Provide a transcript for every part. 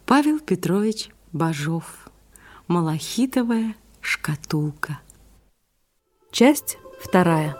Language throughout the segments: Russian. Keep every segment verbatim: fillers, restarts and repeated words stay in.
Павел Петрович Бажов. Малахитовая шкатулка. Часть вторая.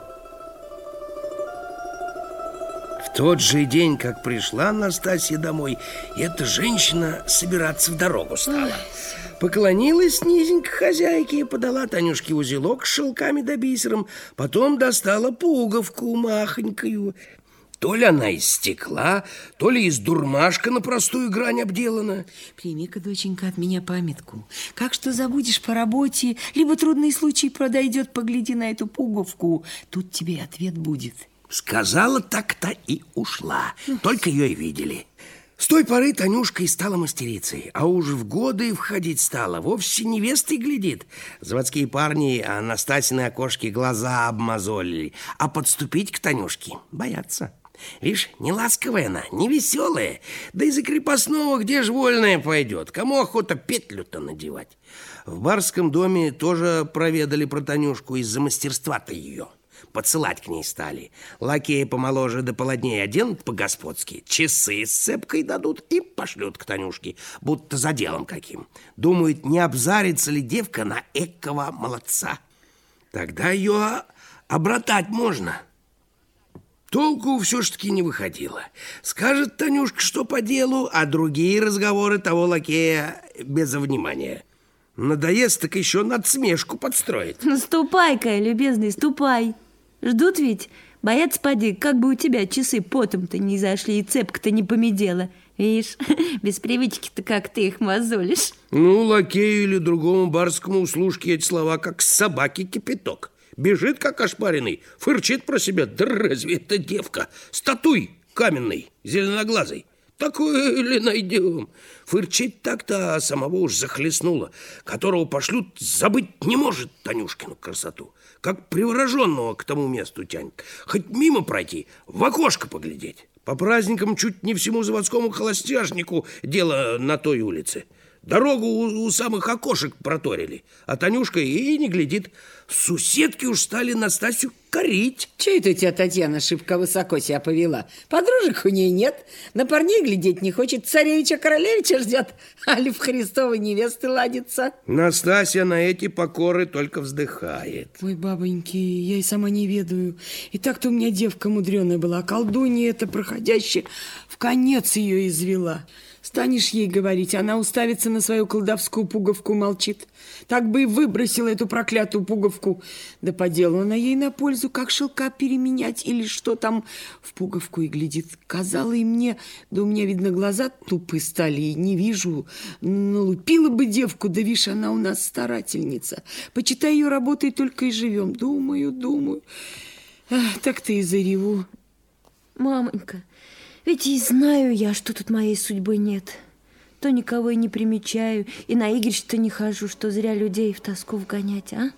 В тот же день, как пришла Настасья домой, эта женщина собираться в дорогу стала. Поклонилась низенько хозяйке и подала Танюшке узелок с шелками да бисером. Потом достала пуговку махонькую. То ли она из стекла, то ли из дурмашка на простую грань обделана. Прими-ка, доченька, от меня памятку. Как что забудешь по работе, либо трудный случай подойдет, погляди на эту пуговку. Тут тебе ответ будет. Сказала так-то и ушла. Только ее и видели. С той поры Танюшка и стала мастерицей, а уж в годы входить стала. Вовсе невестой глядит. Заводские парни Анастасины окошки глаза обмазолили, а подступить к Танюшке боятся. Видишь, не ласковая она, не веселая. Да из-за крепостного где ж вольная пойдет? Кому охота петлю-то надевать? В барском доме тоже проведали про Танюшку из-за мастерства-то ее. Подсылать к ней стали. Лакеи помоложе да полоднее оденут по-господски, часы с цепкой дадут и пошлют к Танюшке, будто за делом каким. Думают, не обзарится ли девка на экого молодца. Тогда ее обратать можно. Толку все ж таки не выходило. Скажет Танюшка, что по делу, а другие разговоры того лакея без внимания. Надоест, так еще надсмешку подстроит. Ну, ступай-ка, любезный, ступай. Ждут ведь, боятся, поди, как бы у тебя часы потом-то не зашли и цепка-то не помедела. Видишь, без привычки-то как ты их мозолишь. Ну, лакею или другому барскому услужке эти слова, как с собаки кипяток. Бежит, как ошпаренный, фырчит про себя. Да разве это девка? Статуй каменный, зеленоглазый. Такое ли найдем? Фырчит так-то, а самого уж захлестнуло, которого пошлют, забыть не может Танюшкину красоту. Как привороженного к тому месту тянет. Хоть мимо пройти, в окошко поглядеть. По праздникам чуть не всему заводскому холостяшнику дело на той улице. Дорогу у, у самых окошек проторили, а Танюшка и не глядит. Суседки уж стали Настасью корить. Че это у тебя Татьяна шибко высоко себя повела? Подружек у ней нет, на парней глядеть не хочет, царевича-королевича ждет, али в Христовой невесты ладится. Настасья на эти покоры только вздыхает. Ой, бабоньки, я и сама не ведаю. И так-то у меня девка мудреная была, а колдунья эта проходящая в конец ее извела. Станешь ей говорить, она уставится на свою колдовскую пуговку, молчит. Так бы и выбросила эту проклятую пуговку. Да по делу она ей на пользу, как шелка переменять или что там в пуговку и глядит. Казала и мне, да у меня, видно, глаза тупые стали, и не вижу. Налупила бы девку, да вишь, она у нас старательница. Почитай, ее работой только и живем. Думаю, думаю. Ах, так-то и зареву. Мамонька, ведь и знаю я, что тут моей судьбы нет. То никого и не примечаю, и на игрищ-то не хожу, что зря людей в тоску вгонять, а?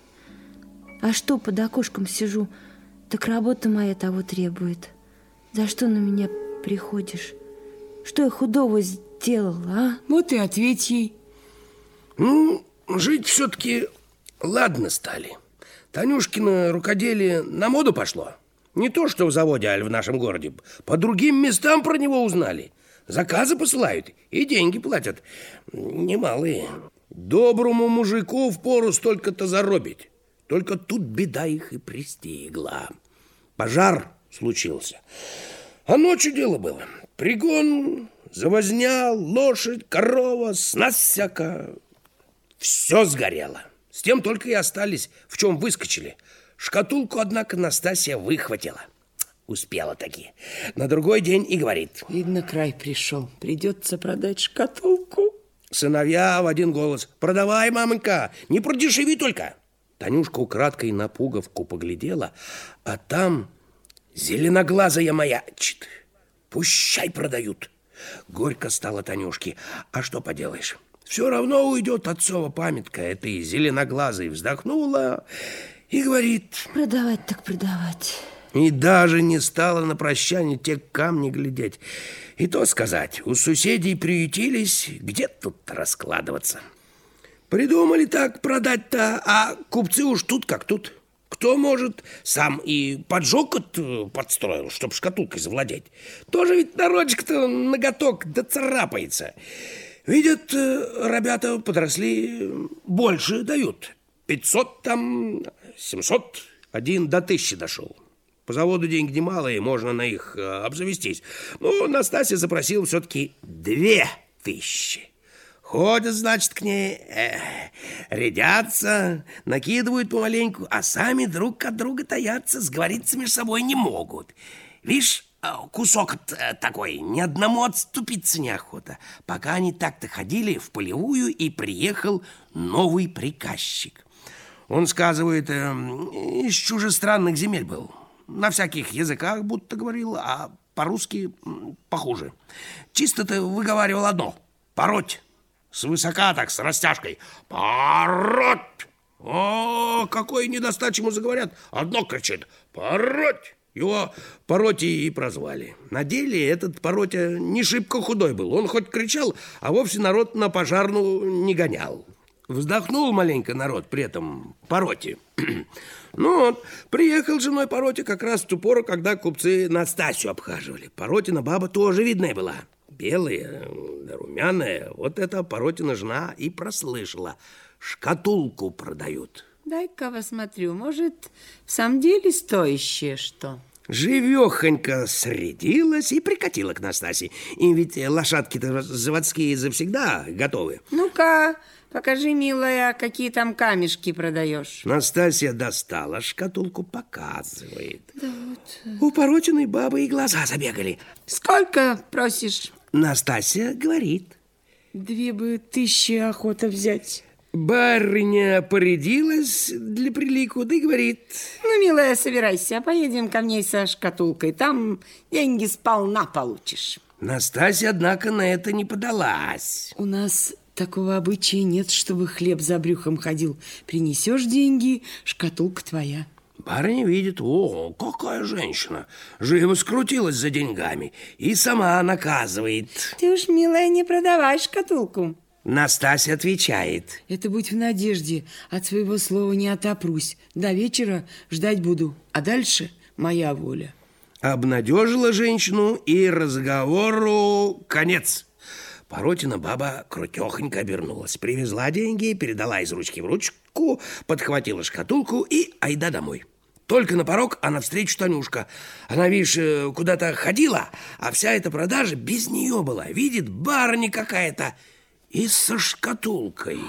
А что под окошком сижу, так работа моя того требует. За что на меня приходишь? Что я худого сделала, а? Вот и ответь ей. Ну, жить все-таки ладно стали. Танюшкино рукоделие на моду пошло. Не то, что в заводе, аль в нашем городе. По другим местам про него узнали. Заказы посылают и деньги платят. Немалые. Доброму мужику впору столько-то заробить. Только тут беда их и пристигла. Пожар случился. А ночью дело было. Пригон, завозня, лошадь, корова, снасть всяко. Все сгорело. С тем только и остались, в чем выскочили. Шкатулку, однако, Настасья выхватила. Успела таки. На другой день и говорит: видно, край пришел. Придется продать шкатулку. Сыновья в один голос: продавай, мамонька, не продешеви только. Танюшка украдкой на пуговку поглядела, а там зеленоглазая маячит. Пущай продают. Горько стало Танюшке. А что поделаешь? Все равно уйдет отцова памятка. Этой зеленоглазой вздохнула и говорит: продавать так продавать. И даже не стала на прощание те камни глядеть. И то сказать, у соседей приютились, где тут раскладываться. Придумали так продать-то, а купцы уж тут как тут. Кто может, сам и поджог подстроил, чтоб шкатулкой завладеть. Тоже ведь народчик-то ноготок доцарапается. Видят, ребята подросли, больше дают. Пятьсот там, семьсот, один до тысячи дошел. По заводу деньги немалые, можно на их обзавестись. Но Настасья запросила все-таки две тысячи. Ходят, значит, к ней, э, рядятся, накидывают помаленьку, а сами друг от друга таятся, сговориться между собой не могут. Видишь, кусок такой, ни одному отступиться неохота. Пока они так-то ходили в полевую, и приехал новый приказчик. Он, сказывает, э, из чужестранных земель был. На всяких языках будто говорил, а по-русски похуже. Чисто-то выговаривал одно – пороть. Свысока так, с растяжкой. Пороть! О, какой недостачь ему заговорят. Одно кричит – пороть! Его Паротя и прозвали. На деле этот Паротя не шибко худой был. Он хоть кричал, а вовсе народ на пожарную не гонял. Вздохнул маленько народ при этом Пароте. Ну вот, приехал с женой Паротя как раз в ту пору, когда купцы Настасью обхаживали. Паротина баба тоже видная была. Белая, румяная. Вот эта Паротина жена и прослышала. Шкатулку продают. Дай-ка посмотрю, может, в самом деле стоящее что? Живехонько срядилась и прикатила к Настасье. Им ведь лошадки-то заводские завсегда готовы. Ну-ка, покажи, милая, какие там камешки продаешь. Настасья достала шкатулку, показывает. Да вот. У Паротиной бабы и глаза забегали. Сколько просишь? Настасья говорит. Две бы тысячи охота взять. Барыня порядилась для прилику, да и говорит. Ну, милая, собирайся, поедем ко мне со шкатулкой. Там деньги сполна получишь. Настасья, однако, на это не подалась. У нас такого обычая нет, чтобы хлеб за брюхом ходил. Принесешь деньги, шкатулка твоя. Барыня видит, о, какая женщина. Живо скрутилась за деньгами и сама наказывает. Ты уж, милая, не продавай шкатулку. Настасья отвечает. Это будь в надежде, от своего слова не отопрусь. До вечера ждать буду, а дальше моя воля. Обнадежила женщину, и разговору конец. Паротина баба крутехонько обернулась. Привезла деньги, передала из ручки в ручку, подхватила шкатулку и айда домой. Только на порог, а навстречу Танюшка. Она, видишь, куда-то ходила, а вся эта продажа без нее была. Видит, барыня какая-то. И со шкатулкой.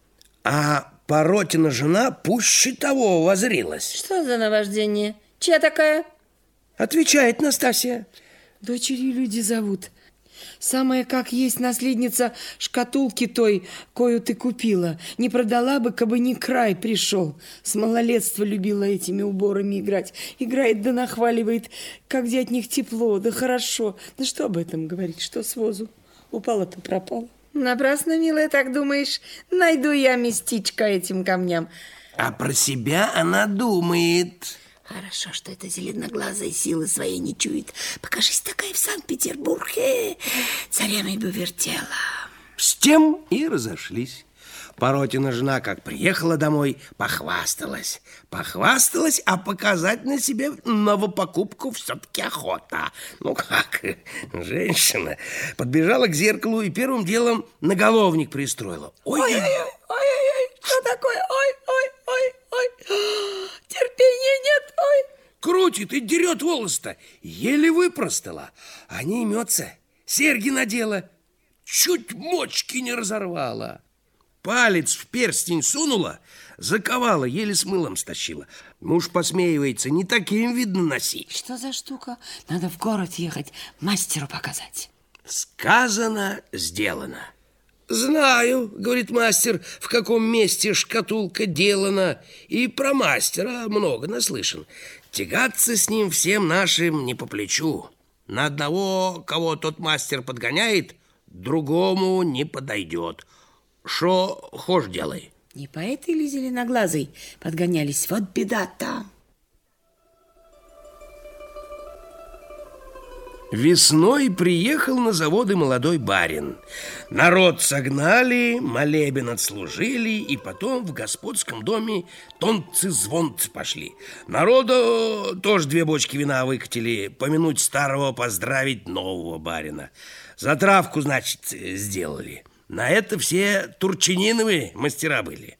А Паротина жена пуще того воззрилась. Что за наваждение? Чья такая? Отвечает Настасья. Дочери люди зовут. Самая как есть наследница шкатулки той, кою ты купила. Не продала бы, кабы не край пришел. С малолетства любила этими уборами играть. Играет да нахваливает, как где от них тепло, да хорошо. Да что об этом говорить, что с возу? Упала-то пропала. Напрасно, милая, так думаешь. Найду я местечко этим камням. А про себя она думает. Хорошо, что эта зеленоглазая силы своей не чует. Покажись такая в Санкт-Петербурге, царями бы вертела. С тем и разошлись. Паротина жена, как приехала домой, похвасталась. Похвасталась, а показать на себе новопокупку все-таки охота. Ну как, женщина подбежала к зеркалу и первым делом наголовник пристроила. Ой-ой-ой, ой-ой-ой, что такое? Ой-ой-ой-ой, терпения нет, ой. Крутит и дерет волосы-то, еле выпростала, а не имется. Серьги надела, чуть мочки не разорвала. Палец в перстень сунула, заковала, еле с мылом стащила. Муж посмеивается, не таким, видно, носить. Что за штука? Надо в город ехать, мастеру показать. Сказано, сделано. Знаю, говорит мастер, в каком месте шкатулка делана. И про мастера много наслышан. Тягаться с ним всем нашим не по плечу. На одного, кого тот мастер подгоняет, другому не подойдет. Шо хошь делай. Не по этой ли зеленоглазой подгонялись? Вот беда-то. Весной приехал на заводы молодой барин. Народ согнали, молебен отслужили, и потом в господском доме тонцы-звонцы пошли. Народу тоже две бочки вина выкатили, помянуть старого, поздравить нового барина. Затравку, значит, сделали. На это все Турчининовы мастера были.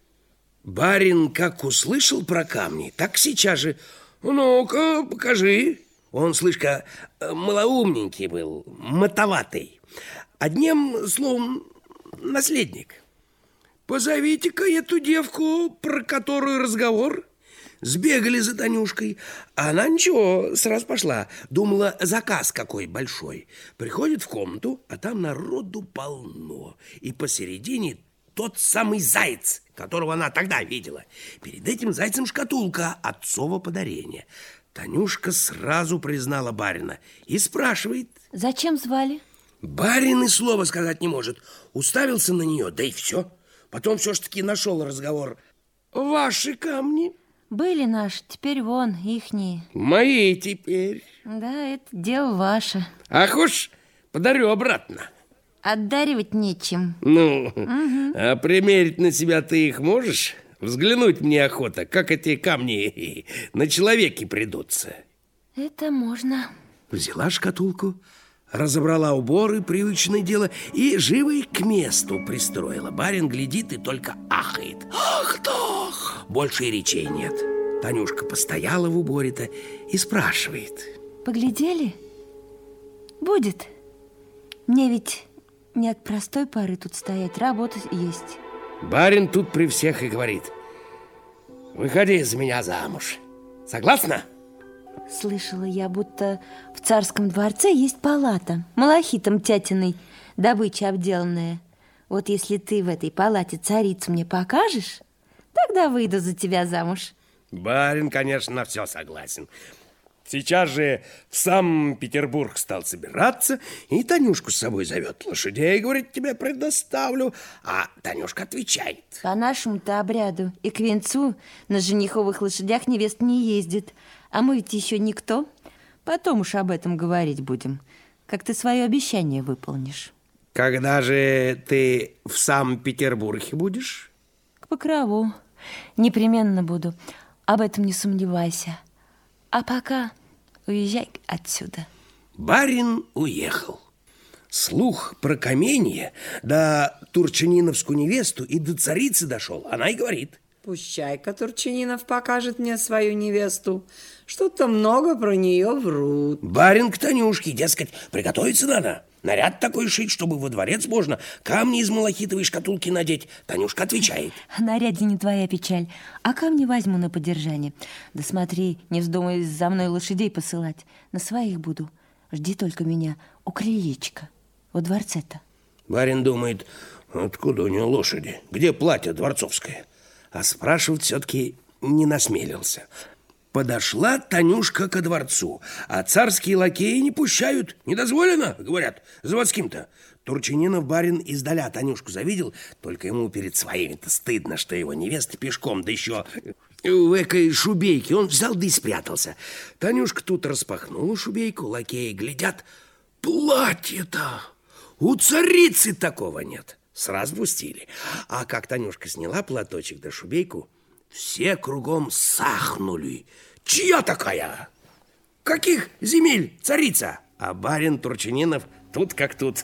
Барин как услышал про камни, так сейчас же: ну-ка, покажи. Он, слышка, малоумненький был, мотоватый. Одним словом, наследник. Позовите-ка эту девку, про которую разговор. Сбегали за Танюшкой. А она ничего, сразу пошла. Думала, заказ какой большой. Приходит в комнату, а там народу полно. И посередине тот самый заяц, которого она тогда видела. Перед этим зайцем шкатулка, отцово подарение. Танюшка сразу признала барина и спрашивает: зачем звали? Барин и слова сказать не может. Уставился на нее, да и все. Потом все ж таки нашел разговор. Ваши камни? Были наши, теперь вон, ихние. Мои теперь. Да, это дело ваше. Ах уж, подарю обратно. Отдаривать нечем. Ну, угу. А примерить на себя ты их можешь? Взглянуть мне охота, как эти камни на человеке придутся. Это можно. Взяла шкатулку, разобрала уборы, привычное дело, и живо их к месту пристроила. Барин глядит и только ахает. Ах, так! Больше и речей нет. Танюшка постояла в уборе-то и спрашивает: поглядели? Будет. Мне ведь не от простой поры тут стоять, работать есть. Барин тут при всех и говорит: выходи за меня замуж. Согласна? Слышала я, будто в царском дворце есть палата, малахитом тятиной, добыча обделанная. Вот если ты в этой палате царицу мне покажешь, тогда выйду за тебя замуж. Барин, конечно, на все согласен. Сейчас же в сам Петербург стал собираться и Танюшку с собой зовет. Лошадей, говорит, тебе предоставлю. А Танюшка отвечает: по нашему-то обряду и к венцу на жениховых лошадях невеста не ездит. А мы ведь еще никто. Потом уж об этом говорить будем, как ты свое обещание выполнишь. Когда же ты в сам Петербурге будешь? К Покрову. Непременно буду. Об этом не сомневайся. А пока уезжай отсюда. Барин уехал. Слух про каменье, да турчининовскую невесту и до царицы дошел. Она и говорит: пущай-ка Турчининов покажет мне свою невесту. Что-то много про нее врут. Барин к Танюшке, дескать, приготовиться надо. Наряд такой шить, чтобы во дворец можно камни из малахитовой шкатулки надеть. Танюшка отвечает: о наряде не твоя печаль, а камни возьму на подержание. Да смотри, не вздумай за мной лошадей посылать. На своих буду. Жди только меня у крылечка, во дворце-то. Барин думает: откуда у нее лошади? Где платье дворцовское? А спрашивать все-таки не насмелился. Подошла Танюшка ко дворцу, а царские лакеи не пущают. Не дозволено, говорят, заводским-то. Турчининов барин издаля Танюшку завидел, только ему перед своими-то стыдно, что его невеста пешком, да еще в экой шубейке. Он взял да и спрятался. Танюшка тут распахнула шубейку, лакеи глядят: платье-то у царицы такого нет. Сразу пустили. А как Танюшка сняла платочек да шубейку, все кругом сахнули. Чья такая? Каких земель царица? А барин Турчининов тут как тут: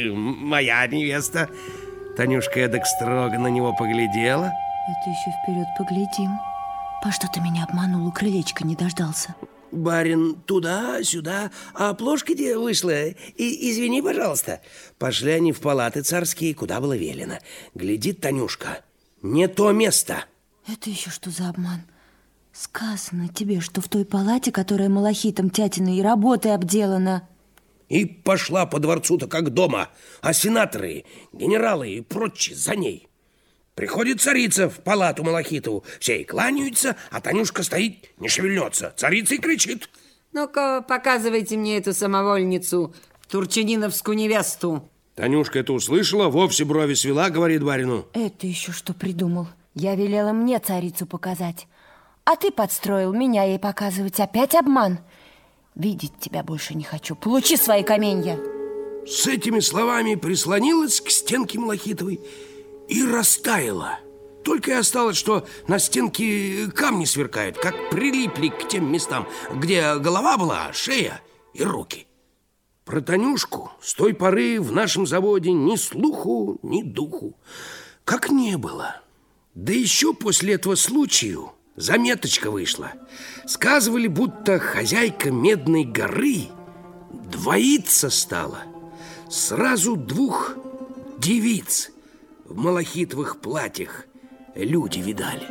моя невеста. Танюшка эдак строго на него поглядела. Это еще вперед поглядим. По что ты меня обманул, у крылечка не дождался? Барин туда-сюда, а плошка где вышла? И, извини, пожалуйста. Пошли они в палаты царские, куда было велено. Глядит Танюшка: не то место. Это еще что за обман? Сказано тебе, что в той палате, которая малахитом тятиной работой обделана. И пошла по дворцу-то как дома, а сенаторы, генералы и прочие за ней. Приходит царица в палату малахитову, все и кланяются, а Танюшка стоит, не шевельнется. Царица и кричит: ну-ка, показывайте мне эту самовольницу, турчининовскую невесту. Танюшка это услышала, вовсе брови свела, говорит барину: это еще что придумал? Я велела мне царицу показать, а ты подстроил меня ей показывать. Опять обман. Видеть тебя больше не хочу. Получи свои каменья. С этими словами прислонилась к стенке малахитовой и растаяла. Только и осталось, что на стенке камни сверкают, как прилипли к тем местам, где голова была, шея и руки. Про Танюшку с той поры в нашем заводе ни слуху, ни духу. Как не было. Да еще после этого случая заметочка вышла. Сказывали, будто хозяйка Медной горы двоиться стала. Сразу двух девиц в малахитовых платьях люди видали.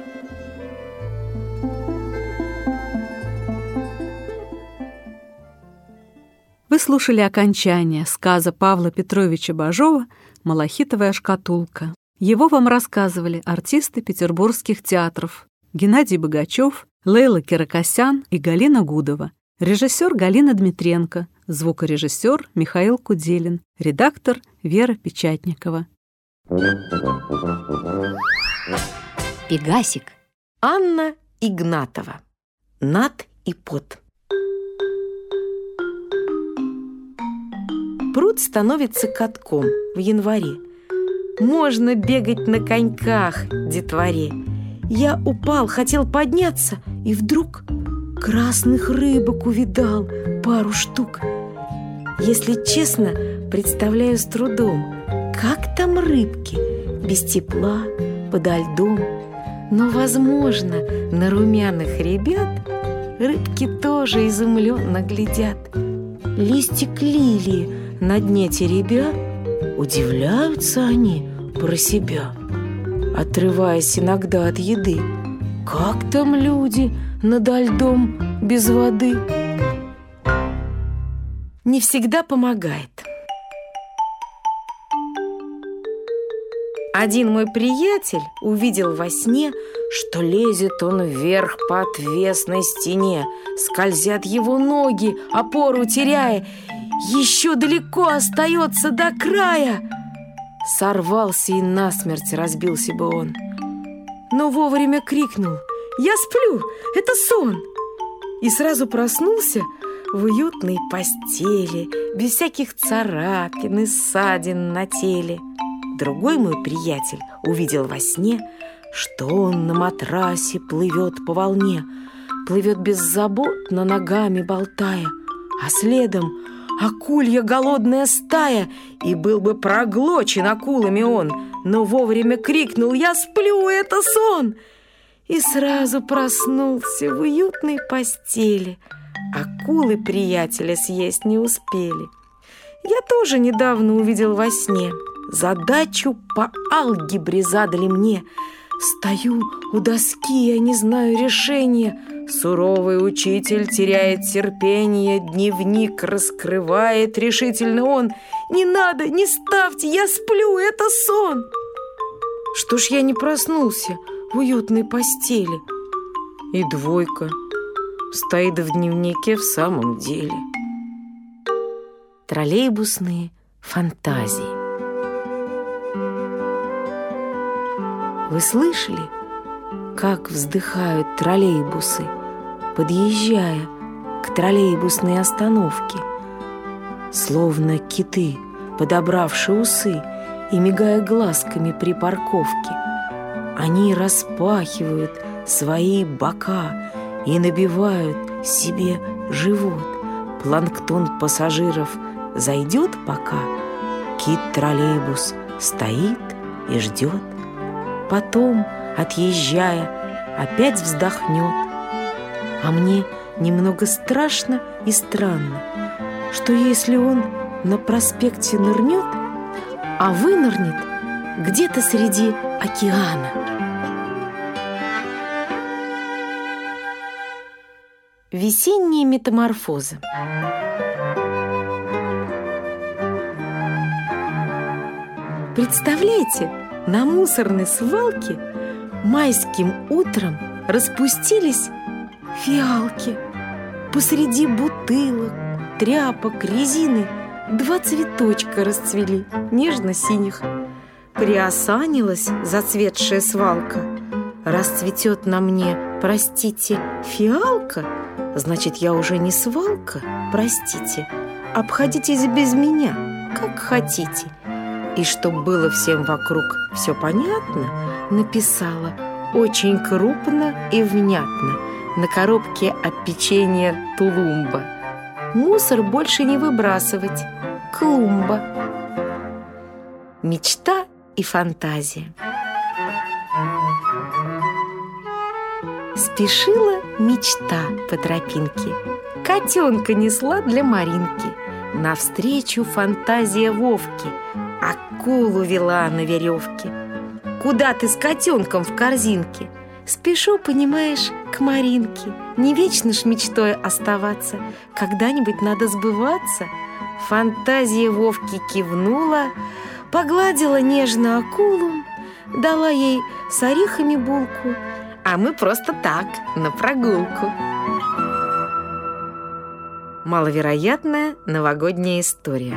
Вы слушали окончание сказа Павла Петровича Бажова «Малахитовая шкатулка». Его вам рассказывали артисты петербургских театров Геннадий Богачев, Лейла Киракосян и Галина Гудова, режиссер Галина Дмитренко, звукорежиссер Михаил Куделин, редактор Вера Печатникова. Пегасик. Анна Игнатова. Над и под. Пруд становится катком в январе. Можно бегать на коньках, детворе. Я упал, хотел подняться, и вдруг красных рыбок увидал пару штук. Если честно, представляю с трудом, как там рыбки, без тепла, подо льдом. Но, возможно, на румяных ребят рыбки тоже изумленно глядят. Листик лилии на дне теребя, удивляются они про себя, отрываясь иногда от еды. Как там люди надо льдом без воды? Не всегда помогает. Один мой приятель увидел во сне, что лезет он вверх по отвесной стене. Скользят его ноги, опору теряя. Еще далеко остается до края. Сорвался и насмерть разбился бы он. Но вовремя крикнул: «Я сплю, это сон!» И сразу проснулся в уютной постели, без всяких царапин и ссадин на теле. Другой мой приятель увидел во сне, что он на матрасе плывет по волне, плывет беззаботно, ногами болтая, а следом акулья голодная стая, и был бы проглочен акулами он, но вовремя крикнул: «Я сплю, это сон!» И сразу проснулся в уютной постели. Акулы приятеля съесть не успели. Я тоже недавно увидел во сне. Задачу по алгебре задали мне. Стою у доски, я не знаю решения. Суровый учитель теряет терпение, дневник раскрывает решительно он. «Не надо, не ставьте, я сплю, это сон!» Что ж я не проснулся в уютной постели? И двойка стоит в дневнике в самом деле. Троллейбусные фантазии. Вы слышали, как вздыхают троллейбусы, подъезжая к троллейбусной остановке? Словно киты, подобравшие усы и мигая глазками при парковке, они распахивают свои бока и набивают себе живот. Планктон пассажиров зайдет пока, кит-троллейбус стоит и ждет. Потом, отъезжая, опять вздохнет. А мне немного страшно и странно, что если он на проспекте нырнет, а вынырнет где-то среди океана. Весенние метаморфозы. Представляете, на мусорной свалке майским утром распустились фиалки. Посреди бутылок, тряпок, резины два цветочка расцвели, нежно-синих. Приосанилась зацветшая свалка. Раз цветет на мне, простите, фиалка, значит, я уже не свалка, простите. Обходитесь без меня, как хотите. И чтоб было всем вокруг все понятно, написала очень крупно и внятно на коробке от печенья «Тулумба». мусор больше не выбрасывать. Клумба. Мечта и фантазия. Спешила мечта по тропинке, котенка несла для Маринки. Навстречу фантазия Вовки, акулу вела на веревке. Куда ты с котенком в корзинке? Спешу, понимаешь, к Маринке. Не вечно ж мечтой оставаться, когда-нибудь надо сбываться. Фантазия Вовки кивнула, погладила нежно акулу, дала ей с орехами булку, а мы просто так, на прогулку. Маловероятная новогодняя история.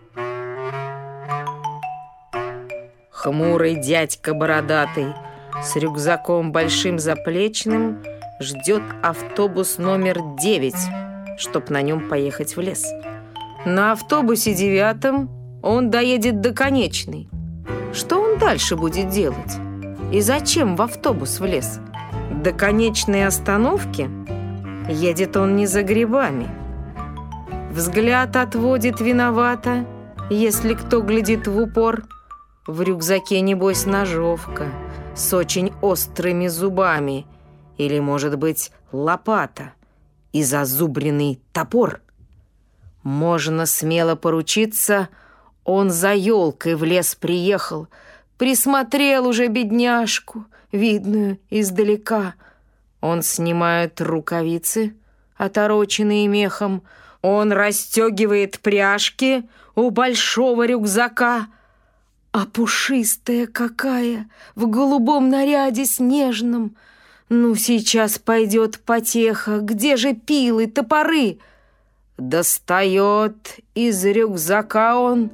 Хмурый дядька бородатый с рюкзаком большим заплечным ждет автобус номер девять, чтоб на нем поехать в лес. На автобусе девятом он доедет до конечной. Что он дальше будет делать? И зачем в автобус влез? До конечной остановки едет он не за грибами. Взгляд отводит виновато, если кто глядит в упор. В рюкзаке, небось, ножовка с очень острыми зубами. Или, может быть, лопата и зазубренный топор. Можно смело поручиться, он за елкой в лес приехал, присмотрел уже бедняжку, видную издалека. Он снимает рукавицы, отороченные мехом, он расстегивает пряжки у большого рюкзака. А пушистая какая, в голубом наряде снежном. Ну, сейчас пойдет потеха, где же пилы, топоры? Достает из рюкзака он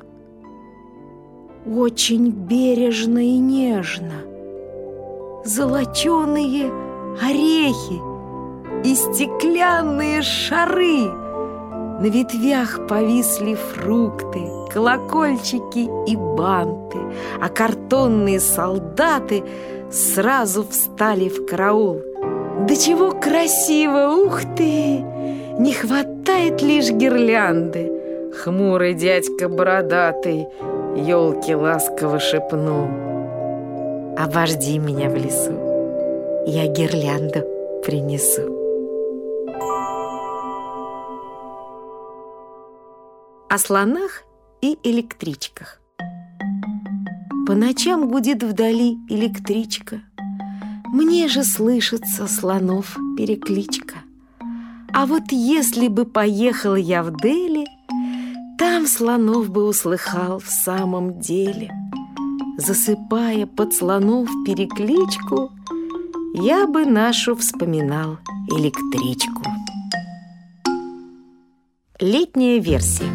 очень бережно и нежно золоченые орехи и стеклянные шары. На ветвях повисли фрукты, колокольчики и банты, а картонные солдаты сразу встали в караул. Да чего красиво, ух ты! Не хватает лишь гирлянды. Хмурый дядька бородатый елке ласково шепнул: обожди меня в лесу, я гирлянду принесу. О слонах и электричках. По ночам гудит вдали электричка. Мне же слышится слонов перекличка. А вот если бы поехал я в Дели, там слонов бы услыхал в самом деле. Засыпая под слонов перекличку, я бы нашу вспоминал электричку. Летняя версия.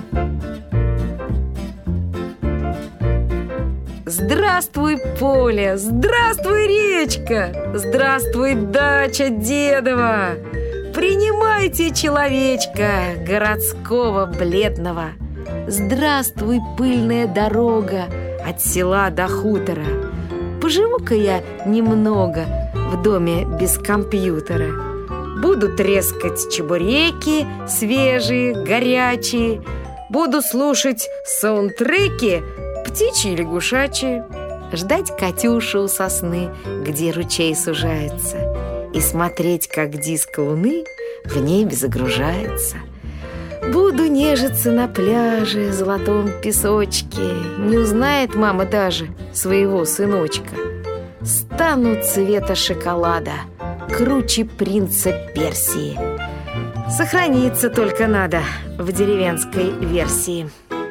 Здравствуй, поле! Здравствуй, речка! Здравствуй, дача Дедова! Принимайте человечка городского бледного! Здравствуй, пыльная дорога от села до хутора! Поживу-ка я немного в доме без компьютера. Буду трескать чебуреки свежие, горячие. Буду слушать саундтреки птичьи и лягушачьи. Ждать Катюшу у сосны, где ручей сужается, и смотреть, как диск луны в небе загружается. Буду нежиться на пляже, золотом песочке. Не узнает мама даже своего сыночка. Стану цвета шоколада, круче принца Персии. Сохраниться только надо в деревенской версии.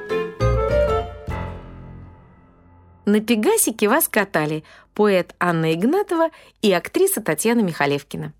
На Пегасике вас катали поэт Анна Игнатова и актриса Татьяна Михалевкина.